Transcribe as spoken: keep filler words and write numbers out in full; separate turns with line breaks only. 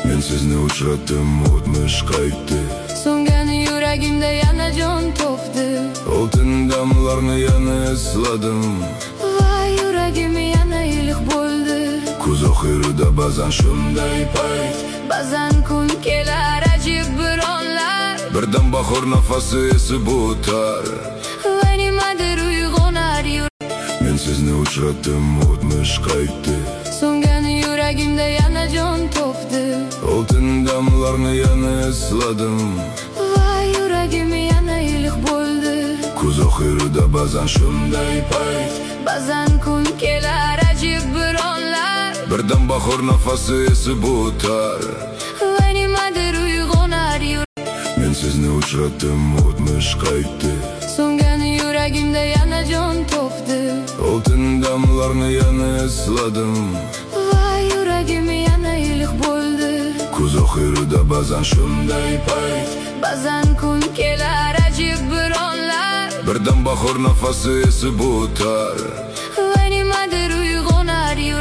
Men sizni uchratdim, o'tmish qaytdi.
So'ngani yuragimda yana jon topdi.
Oltin damlarni yana esladim
Va yuragim yana iliq bo'ldi.
Kuz oxirida ba'zan shunday payt,
Ba'zan kun kelar ajib bir onlar.
birdan bahor nafasi esib o'tar.
Va nimadir uyg'onar yuragim.
Men sizni uchratdim, o'tmish qaytdi.
So'ngani yuragimda yana jon topdi.
Oltin damlarni yana esladim
Va yuragim yana iliq bo'ldi.
Kuz oxirida ba'zan shunday payt,
Ba'zan kun kelar ajib bir onlar.
birdan bahor nafasi esib o'tar.
Va nimadir uyg'onar yuragim.
Men sizni uchratdim, o'tmish qaytdi.
So'ngani yuragimda yana jon topdi.
Oltin damlarni yana esladim
Va yuragim yana iliq bo'ldi.
Kuz oxirida ba'zan shunday payt,
Ba'zan kun kelar ajib bir onlar.
birdan bahor nafasi esib o'tar.